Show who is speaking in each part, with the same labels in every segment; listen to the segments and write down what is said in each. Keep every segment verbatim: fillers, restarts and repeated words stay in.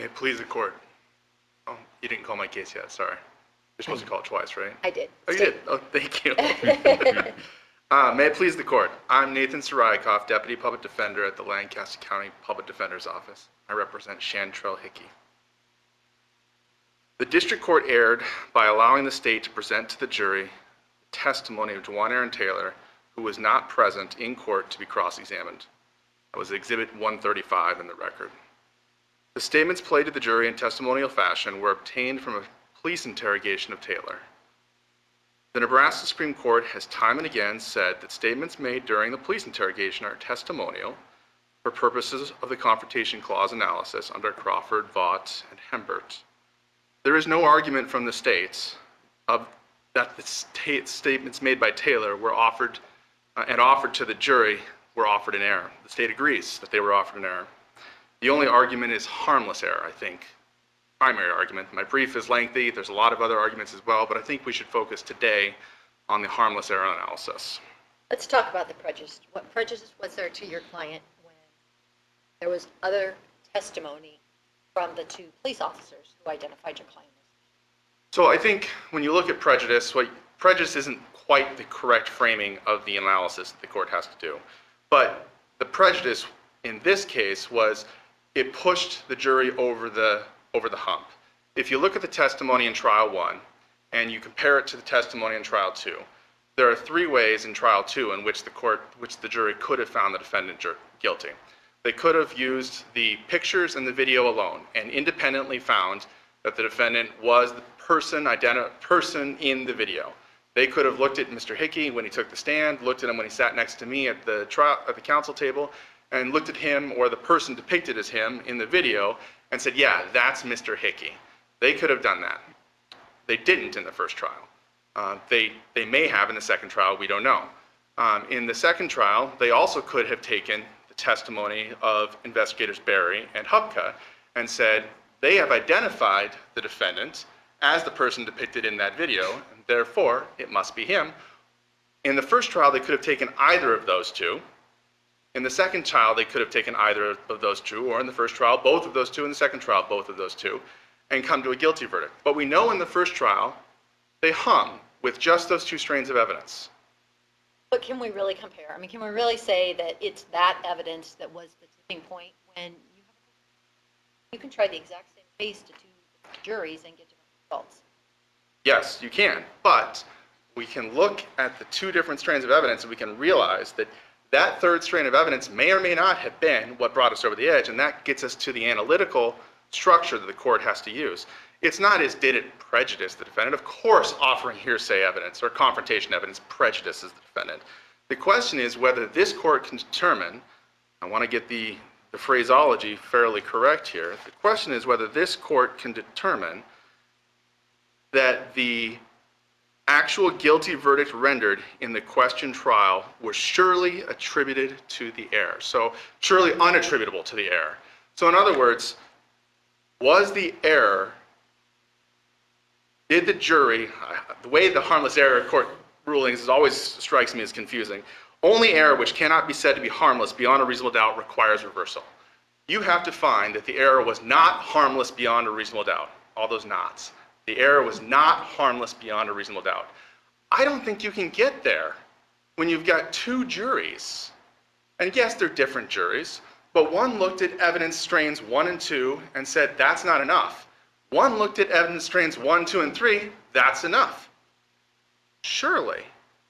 Speaker 1: May it please the court. Oh, you didn't call my case yet, sorry. You're supposed to call it twice, right?
Speaker 2: I did.
Speaker 1: Oh, you
Speaker 2: State.
Speaker 1: did? Oh, thank you. uh, may it please the court. I'm Nathan Saraykoff, Deputy Public Defender at the Lancaster County Public Defender's Office. I represent Chantrell Hickey. The district court erred by allowing the state to present to the jury testimony of Juwan Aaron Taylor, who was not present in court to be cross-examined. That was Exhibit one thirty-five in the record. The statements played to the jury in testimonial fashion were obtained from a police interrogation of Taylor. The Nebraska Supreme Court has time and again said that statements made during the police interrogation are testimonial for purposes of the Confrontation Clause analysis under Crawford, Vaught, and Hembert. There is no argument from the states of that the state statements made by Taylor were offered uh, and offered to the jury were offered in error. The state agrees that they were offered in error. The only argument is harmless error, I think. Primary argument. My brief is lengthy. There's a lot of other arguments as well, but I think we should focus today on the harmless error analysis.
Speaker 2: Let's talk about the prejudice. What prejudice was there to your client when there was other testimony from the two police officers who identified your client?
Speaker 1: So I think when you look at prejudice, what prejudice isn't quite the correct framing of the analysis that the court has to do. But the prejudice in this case was it pushed the jury over the over the hump. If you look at the testimony in trial one and you compare it to the testimony in trial two, there are three ways in trial two in which the court, which the jury could have found the defendant guilty. They could have used the pictures and the video alone and independently found that the defendant was the person, identi- person in the video. They could have looked at Mister Hickey when he took the stand, looked at him when he sat next to me at the trial, at the counsel table, and looked at him or the person depicted as him in the video and said, yeah, that's Mister Hickey. They could have done that. They didn't in the first trial. Uh, they, they may have in the second trial, we don't know. Um, in the second trial, they also could have taken the testimony of investigators Barry and Hubka and said, they have identified the defendant as the person depicted in that video, and therefore it must be him. In the first trial, they could have taken either of those two. In the second trial, they could have taken either of those two, or in the first trial, both of those two, in the second trial, both of those two, and come to a guilty verdict. But we know in the first trial, they hung with just those two strains of evidence.
Speaker 2: But can we really compare? I mean, can we really say that it's that evidence that was the tipping point when you, have, you can try the exact same case to two juries and get different results?
Speaker 1: Yes, you can, but we can look at the two different strains of evidence and we can realize that that third strain of evidence may or may not have been what brought us over the edge, and that gets us to the analytical structure that the court has to use. It's not as did it prejudice the defendant. Of course, offering hearsay evidence or confrontation evidence prejudices the defendant. The question is whether this court can determine, I want to get the, the phraseology fairly correct here, the question is whether this court can determine that the actual guilty verdict rendered in the question trial was surely attributed to the error. So surely unattributable to the error. So in other words, was the error, did the jury, the way the harmless error court rulings always strikes me as confusing, only error which cannot be said to be harmless beyond a reasonable doubt requires reversal. You have to find that the error was not harmless beyond a reasonable doubt, all those nots. The error was not harmless beyond a reasonable doubt. I don't think you can get there when you've got two juries. And yes, they're different juries, but one looked at evidence strains one and two and said, that's not enough. One looked at evidence strains one, two, and three, that's enough. Surely,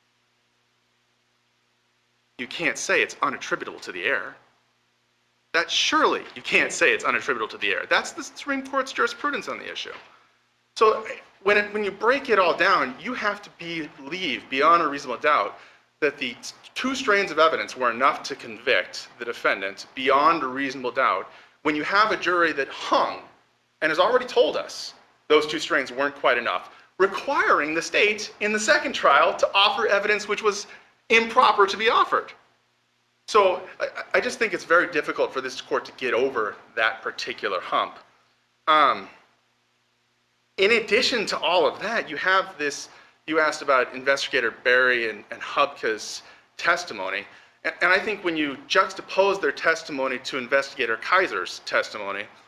Speaker 1: you can't say it's unattributable to the error. That surely you can't say it's unattributable to the error. That's the Supreme Court's jurisprudence on the issue. So when, it, when you break it all down, you have to believe beyond a reasonable doubt that the two strains of evidence were enough to convict the defendant beyond a reasonable doubt when you have a jury that hung and has already told us those two strains weren't quite enough, requiring the state in the second trial to offer evidence which was improper to be offered. So I, I just think it's very difficult for this court to get over that particular hump. Um, In addition to all of that, you have this, you asked about Investigator Barry and, and Hubka's testimony. And, and I think when you juxtapose their testimony to Investigator Kaiser's testimony,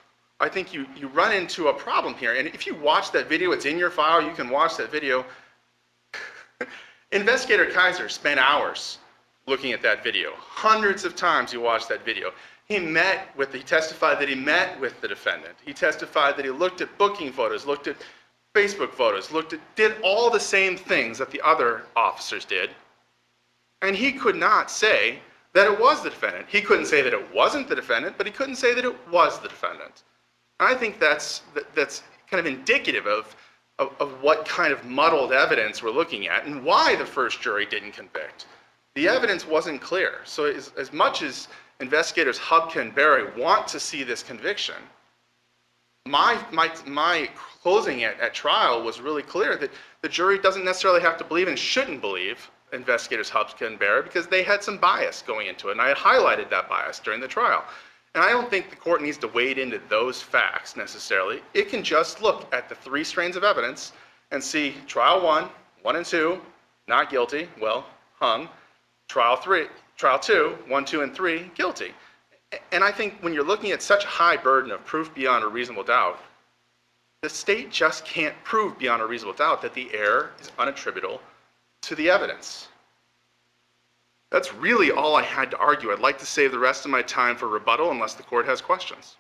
Speaker 1: I think you, you run into a problem here. And if you watch that video, it's in your file, you can watch that video. Investigator Kaiser spent hours looking at that video. Hundreds of times he watched that video. He met with, he testified that he met with the defendant. He testified that he looked at booking photos, looked at Facebook photos, looked at, did all the same things that the other officers did. And he could not say that it was the defendant. He couldn't say that it wasn't the defendant, but he couldn't say that it was the defendant. And I think that's, that, that's kind of indicative of, of, of what kind of muddled evidence we're looking at and why the first jury didn't convict. The evidence wasn't clear. So as, as much as investigators Hubka and Berry want to see this conviction, my, my, my closing at, at trial was really clear that the jury doesn't necessarily have to believe and shouldn't believe investigators Hubka and Berry because they had some bias going into it, and I had highlighted that bias during the trial. And I don't think the court needs to wade into those facts necessarily. It can just look at the three strains of evidence and see trial one, one and two, not guilty, well, hung. Trial three, trial two, one, two, and three, guilty. And I think when you're looking at such a high burden of proof beyond a reasonable doubt, the state just can't prove beyond a reasonable doubt that the error is unattributable to the evidence. That's really all I had to argue. I'd like to save the rest of my time for rebuttal unless the court has questions.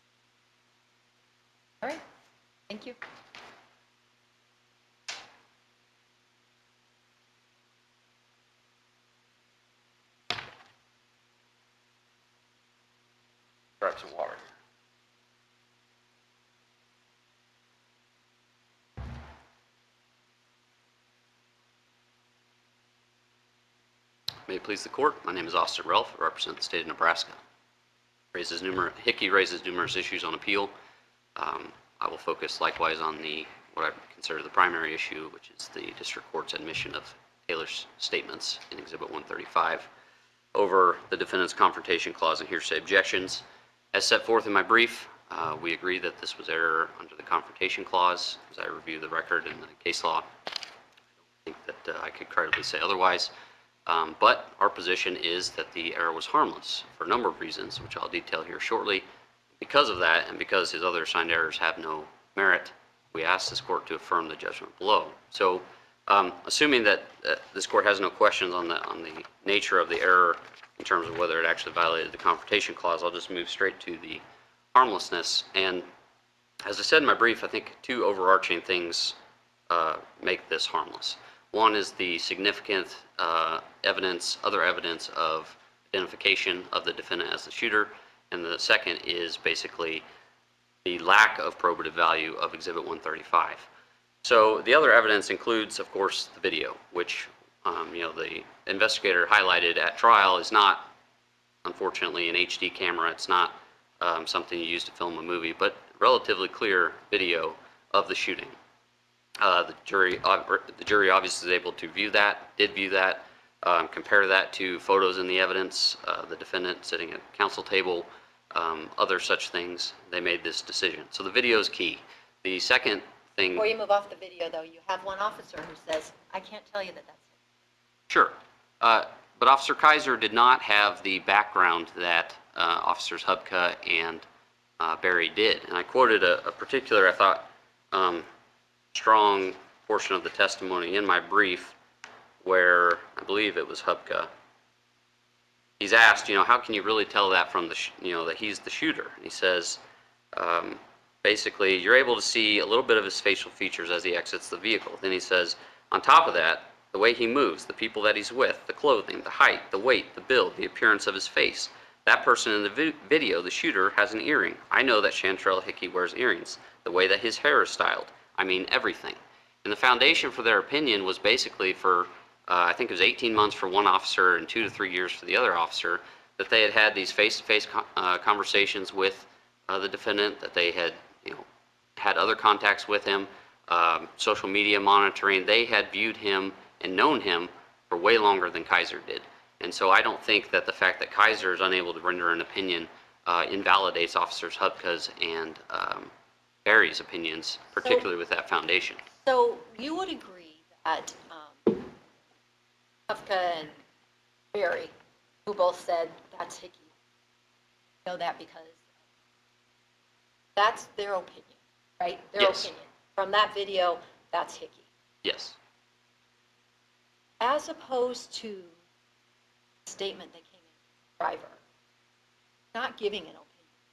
Speaker 2: All right, thank you.
Speaker 3: Grab some water. May it please the court, my name is Officer Ralph. I represent the state of Nebraska. Raises numerous, Hickey raises numerous issues on appeal. Um, I will focus likewise on the what I consider the primary issue, which is the district court's admission of Taylor's statements in Exhibit one thirty-five over the defendant's confrontation clause and hearsay objections. As set forth in my brief, uh, we agree that this was error under the confrontation clause. As I review the record and the case law, I don't think that uh, I could credibly say otherwise. Um, but our position is that the error was harmless for a number of reasons, which I'll detail here shortly. Because of that, and because his other assigned errors have no merit, we ask this court to affirm the judgment below. So, um, assuming that uh, this court has no questions on the on the nature of the error in terms of whether it actually violated the confrontation clause, I'll just move straight to the harmlessness. And as I said in my brief, I think two overarching things uh, make this harmless. One is the significant uh, evidence, other evidence of identification of the defendant as the shooter, and the second is basically the lack of probative value of Exhibit one thirty-five. So the other evidence includes, of course, the video, which um, you know the investigator highlighted at trial is not, unfortunately, an H D camera. It's not um, something you use to film a movie, but relatively clear video of the shooting. Uh, the jury, uh, the jury obviously is able to view that, did view that, um, compare that to photos in the evidence, uh, the defendant sitting at counsel table, um, other such things. They made this decision. So the video is key. The second thing.
Speaker 2: Before you move off the video, though, you have one officer who says, "I can't tell you that that's him."
Speaker 3: Sure, uh, but Officer Kaiser did not have the background that uh, Officers Hubka and uh, Berry did, and I quoted a, a particular, I thought. Um, strong portion of the testimony in my brief where I believe it was Hubka. He's asked, you know, how can you really tell that from the, sh you know, that he's the shooter? And he says, um, basically, you're able to see a little bit of his facial features as he exits the vehicle. Then he says, on top of that, the way he moves, the people that he's with, the clothing, the height, the weight, the build, the appearance of his face. That person in the vi video, the shooter, has an earring. I know that Chantrell Hickey wears earrings. The way that his hair is styled. I mean, everything. And the foundation for their opinion was basically for, uh, I think it was eighteen months for one officer and two to three years for the other officer, that they had had these face-to-face -face, uh, conversations with uh, the defendant, that they had, you know, had other contacts with him, um, social media monitoring. They had viewed him and known him for way longer than Kaiser did. And so I don't think that the fact that Kaiser is unable to render an opinion uh, invalidates Officers Hubka's and um, Berry's opinions, particularly so, with that foundation.
Speaker 2: So you would agree that um, Hubka and Berry, who both said that's Hickey, know that because That's their opinion, right? Their
Speaker 3: Yes.
Speaker 2: opinion. From that video, that's Hickey.
Speaker 3: Yes.
Speaker 2: As opposed to the statement that came in from the driver, not giving an opinion.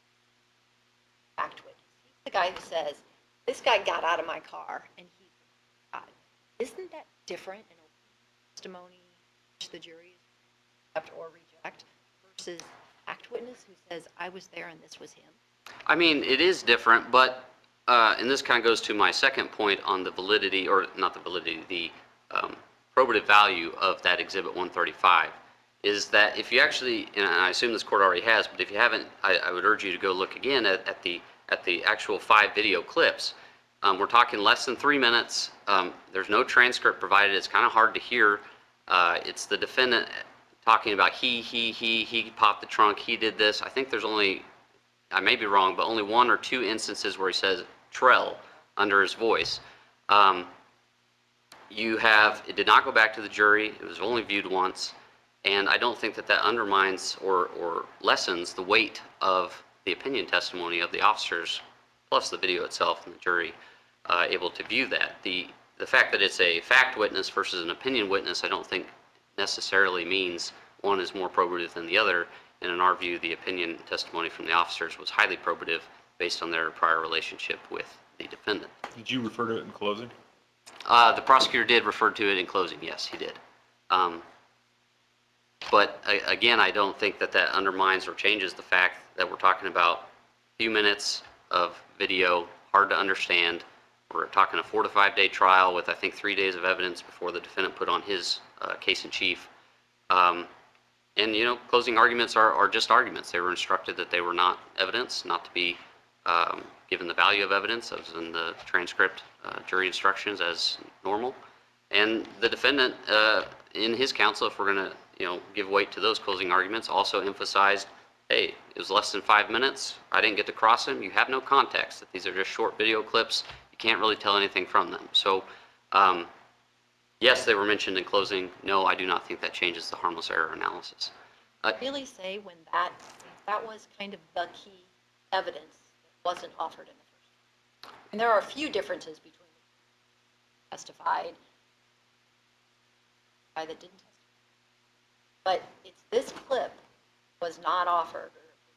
Speaker 2: Fact witness. He's the guy who says, this guy got out of my car and he died. Isn't that different in a testimony which the jury is accept or reject versus fact witness who says, I was there and this was him?
Speaker 3: I mean, it is different, but, uh, and this kind of goes to my second point on the validity, or not the validity, the um, probative value of that Exhibit one thirty-five, is that if you actually, and I assume this court already has, but if you haven't, I, I would urge you to go look again at, at the at the actual five video clips. Um, we're talking less than three minutes. Um, there's no transcript provided. It's kind of hard to hear. Uh, it's the defendant talking about he, he, he, he popped the trunk, he did this. I think there's only, I may be wrong, but only one or two instances where he says Trell under his voice. Um, you have, it did not go back to the jury. It was only viewed once. And I don't think that that undermines or, or lessens the weight of the opinion testimony of the officers, plus the video itself and the jury uh, able to view that. The, the fact that it's a fact witness versus an opinion witness, I don't think necessarily means one is more probative than the other. And in our view, the opinion testimony from the officers was highly probative based on their prior relationship with the defendant.
Speaker 4: Did you refer to it in closing?
Speaker 3: Uh, the prosecutor did refer to it in closing, yes, he did. Um, But a- again, I don't think that that undermines or changes the fact that we're talking about a few minutes of video, hard to understand. We're talking a four to five day trial with, I think, three days of evidence before the defendant put on his uh, case in chief. Um, and, you know, closing arguments are, are just arguments. They were instructed that they were not evidence, not to be um, given the value of evidence, as in the transcript, uh, jury instructions as normal. And the defendant, uh, in his counsel, if we're going to, you know, give weight to those closing arguments, also emphasized, hey, it was less than five minutes. I didn't get to cross him. You have no context. That these are just short video clips. You can't really tell anything from them. So, um, yes, they were mentioned in closing. No, I do not think that changes the harmless error analysis. Uh,
Speaker 2: Really say when that, that was kind of the key evidence that wasn't offered in the first. And there are a few differences between testified, guy that didn't testify. But it's this clip was not offered.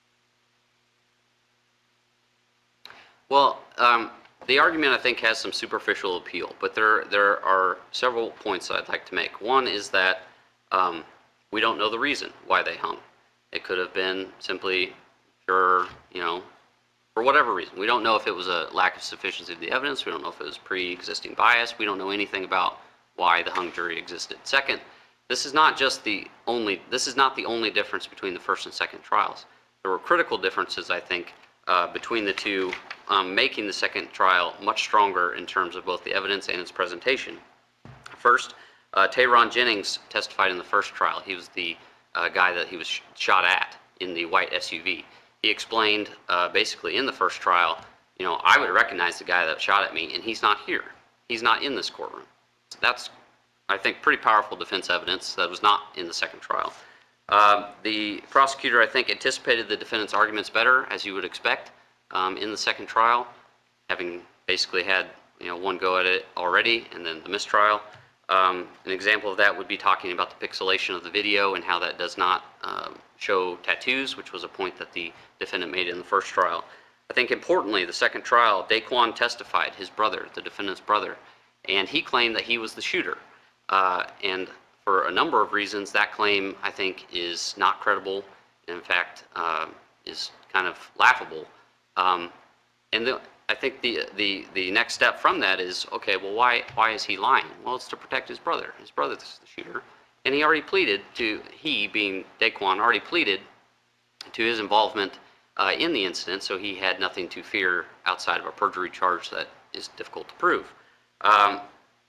Speaker 3: Well, um, the argument, I think, has some superficial appeal, but there there are several points that I'd like to make. One is that um, we don't know the reason why they hung. It could have been simply for, you know, for whatever reason. We don't know if it was a lack of sufficiency of the evidence. We don't know if it was pre-existing bias. We don't know anything about why the hung jury existed. Second, this is not just the only, this is not the only difference between the first and second trials. There were critical differences, I think, uh, between the two, um, making the second trial much stronger in terms of both the evidence and its presentation. First, uh, Tayron Jennings testified in the first trial. He was the uh, guy that he was sh shot at in the white S U V. He explained uh, basically in the first trial, you know, I would recognize the guy that shot at me, and he's not here. He's not in this courtroom. So that's, I think, pretty powerful defense evidence that was not in the second trial. Um, the prosecutor, I think, anticipated the defendant's arguments better, as you would expect, um, in the second trial, having basically had, you know, one go at it already, and then the mistrial. Um, an example of that would be talking about the pixelation of the video and how that does not um, show tattoos, which was a point that the defendant made in the first trial. I think importantly, the second trial, Daquan testified, his brother, the defendant's brother, and he claimed that he was the shooter. Uh, and for a number of reasons, that claim, I think, is not credible, and in fact, uh, is kind of laughable. Um, and the, I think the, the, the next step from that is, okay, well, why, why is he lying? Well, it's to protect his brother. His brother's the shooter. And he already pleaded to, he being Daquan, already pleaded to his involvement uh, in the incident, so he had nothing to fear outside of a perjury charge that is difficult to prove. Um,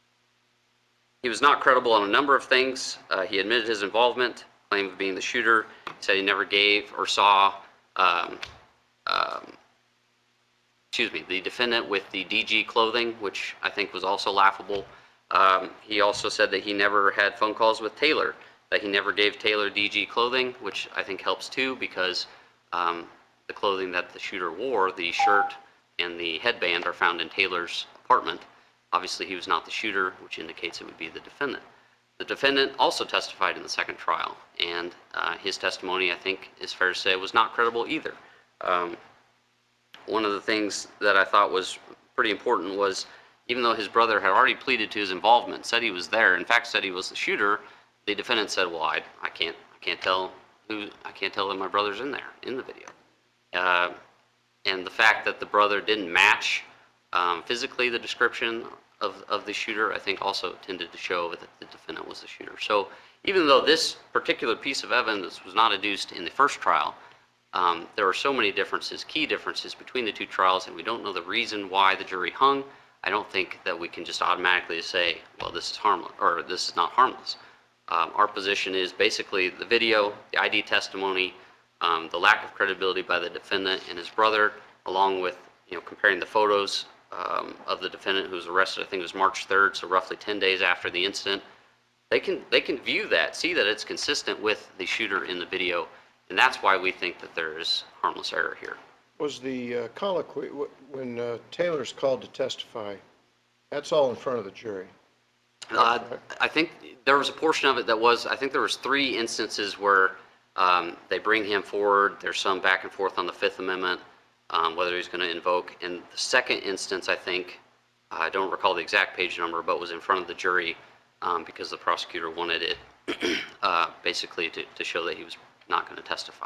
Speaker 3: he was not credible on a number of things. Uh, he admitted his involvement, claim of being the shooter. He said he never gave or saw um, um, excuse me, the defendant with the D G clothing, which I think was also laughable. Um, he also said that he never had phone calls with Taylor, that he never gave Taylor D G clothing, which I think helps too, because um, the clothing that the shooter wore, the shirt, and the headband are found in Taylor's apartment. Obviously, he was not the shooter, which indicates it would be the defendant. The defendant also testified in the second trial, and uh, his testimony, I think, is fair to say, was not credible either. Um, one of the things that I thought was pretty important was, even though his brother had already pleaded to his involvement, said he was there, in fact said he was the shooter, the defendant said, well, I, I can't I can't tell who I can't tell that my brother's in there in the video. Uh, and the fact that the brother didn't match um, physically the description of, of the shooter, I think also tended to show that the defendant was the shooter. So even though this particular piece of evidence was not adduced in the first trial, um, there are so many differences, key differences between the two trials, and we don't know the reason why the jury hung. I don't think that we can just automatically say, well, this is harmless, or this is not harmless. Um, our position is basically the video, the I D testimony, um, the lack of credibility by the defendant and his brother, along with, you know, comparing the photos um, of the defendant who was arrested, I think it was March third, so roughly ten days after the incident. They can, they can view that, see that it's consistent with the shooter in the video, and that's why we think that there is harmless error here.
Speaker 4: Was the uh, colloquy, wh- when uh, Taylor's called to testify, that's all in front of the jury?
Speaker 3: Uh, I think there was a portion of it that was, I think there was three instances where um, they bring him forward. There's some back and forth on the Fifth Amendment, um, whether he's going to invoke. And the second instance, I think, I don't recall the exact page number, but was in front of the jury um, because the prosecutor wanted it uh, basically to, to show that he was not going to testify.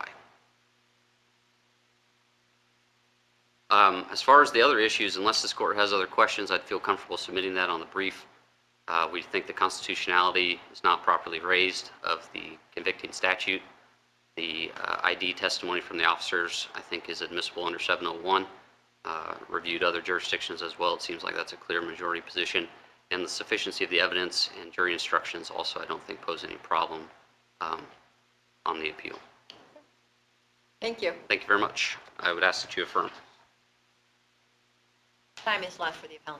Speaker 3: Um, as far as the other issues, unless this court has other questions, I'd feel comfortable submitting that on the brief. Uh, we think the constitutionality is not properly raised of the convicting statute. The uh, I D testimony from the officers, I think, is admissible under seven oh one. Uh, reviewed other jurisdictions as well. It seems like that's a clear majority position. And the sufficiency of the evidence and jury instructions also, I don't think, pose any problem um, on the appeal.
Speaker 2: Thank you.
Speaker 3: Thank you very much. I would ask that you affirm.
Speaker 2: Time is left for the appellant.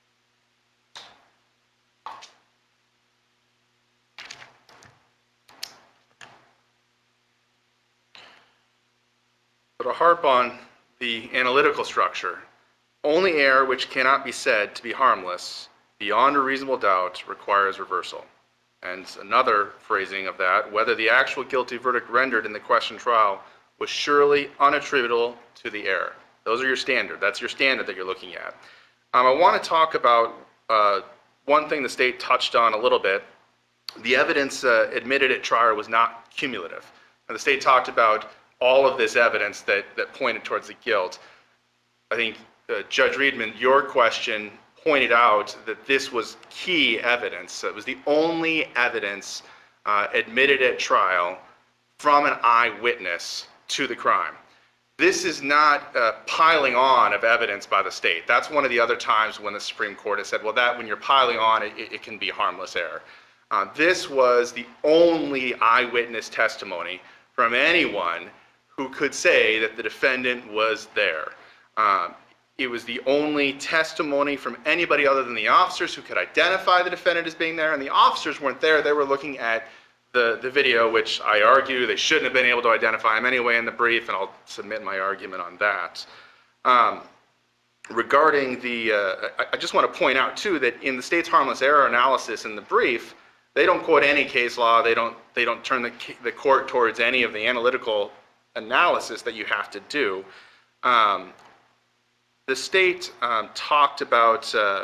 Speaker 1: So to harp on the analytical structure, only error which cannot be said to be harmless beyond a reasonable doubt requires reversal. And another phrasing of that, whether the actual guilty verdict rendered in the question trial was surely unattributable to the error. Those are your standard. That's your standard that you're looking at. Um, I want to talk about uh, one thing the state touched on a little bit. The evidence uh, admitted at trial was not cumulative. And the state talked about all of this evidence that, that pointed towards the guilt. I think uh, Judge Riedman, your question pointed out that this was key evidence. It was the only evidence uh, admitted at trial from an eyewitness to the crime. This is not uh, piling on of evidence by the state. That's one of the other times when the Supreme Court has said, well, that when you're piling on, it, it can be harmless error. Uh, this was the only eyewitness testimony from anyone who could say that the defendant was there. Um, it was the only testimony from anybody other than the officers who could identify the defendant as being there, and the officers weren't there. They were looking at the, the video, which I argue they shouldn't have been able to identify him anyway in the brief, and I'll submit my argument on that. Um, regarding the, uh, I, I just want to point out too that in the state's harmless error analysis in the brief, they don't quote any case law. They don't, they don't turn the, the court towards any of the analytical analysis that you have to do. Um, the state um, talked about, uh,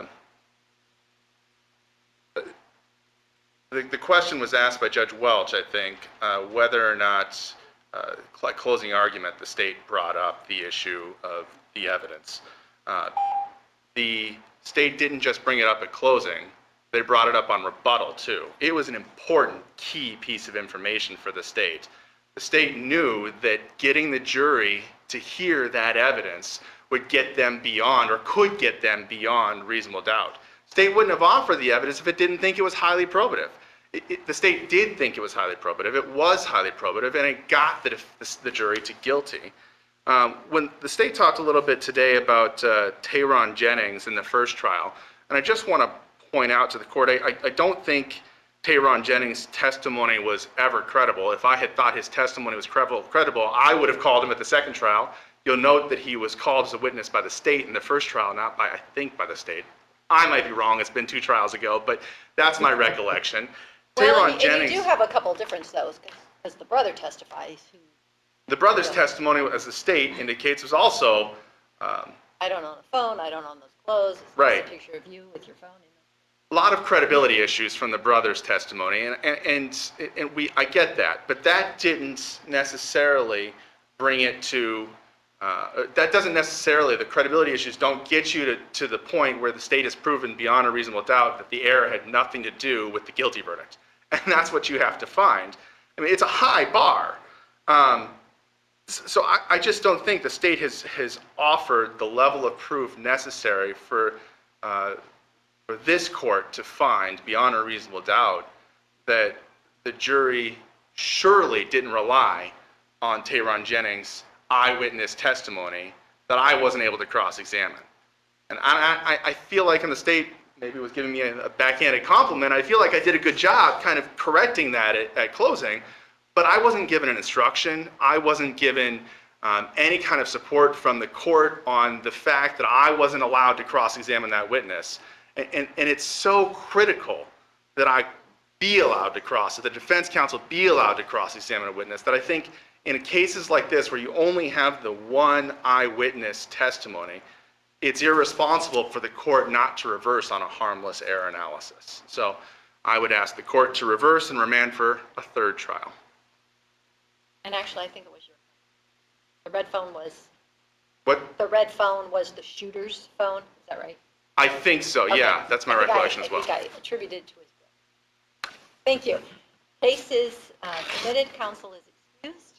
Speaker 1: the, the question was asked by Judge Welch, I think, uh, whether or not, uh, cl- closing argument, the state brought up the issue of the evidence. Uh, the state didn't just bring it up at closing, they brought it up on rebuttal too. It was an important key piece of information for the state. The state knew that getting the jury to hear that evidence would get them beyond, or could get them beyond, reasonable doubt. State wouldn't have offered the evidence if it didn't think it was highly probative. It, it, the state did think it was highly probative. It was highly probative, and it got the, the, the jury to guilty. Um, when the state talked a little bit today about uh, Tayron Jennings in the first trial, and I just want to point out to the court, I, I, I don't think Tayron Jennings' testimony was ever credible. If I had thought his testimony was credible, credible, I would have called him at the second trial, You'll note that he was called as a witness by the state in the first trial, not by, I think, by the state. I might be wrong, it's been two trials ago, but that's my recollection.
Speaker 2: Well,
Speaker 1: Tayron
Speaker 2: and you- and you
Speaker 1: Jennings,
Speaker 2: do have a couple different though, because the brother testifies, who,
Speaker 1: the brother's testimony, as the state indicates, was also, um,
Speaker 2: I don't own a phone, I don't own those clothes. It's
Speaker 1: Right.
Speaker 2: a picture of you with your phone in
Speaker 1: a lot of credibility issues from the brother's testimony, and, and, and and we, I get that, but that didn't necessarily bring it to, uh, that doesn't necessarily, the credibility issues don't get you to, to the point where the state has proven beyond a reasonable doubt that the error had nothing to do with the guilty verdict. And that's what you have to find. I mean, it's a high bar. Um, s- so I, I just don't think the state has, has offered the level of proof necessary for, uh, for this court to find beyond a reasonable doubt that the jury surely didn't rely on Tayron Jennings' eyewitness testimony that I wasn't able to cross-examine. And I, I, I feel like, and the state maybe was giving me a, a backhanded compliment, I feel like I did a good job kind of correcting that at, at closing, but I wasn't given an instruction. I wasn't given um, any kind of support from the court on the fact that I wasn't allowed to cross-examine that witness. And, and, and it's so critical that I be allowed to cross, that the defense counsel be allowed to cross-examine a witness, that I think in cases like this where you only have the one eyewitness testimony, it's irresponsible for the court not to reverse on a harmless error analysis. So I would ask the court to reverse and remand for a third trial.
Speaker 2: And actually, I think it was your, the red phone was,
Speaker 1: What?
Speaker 2: the red phone was the shooter's phone, is that right?
Speaker 1: I think so, yeah,
Speaker 2: Okay.
Speaker 1: that's my
Speaker 2: I think I-
Speaker 1: recollection as well.
Speaker 2: I think I attributed to his book. Thank you. Case is uh, submitted, counsel is excused.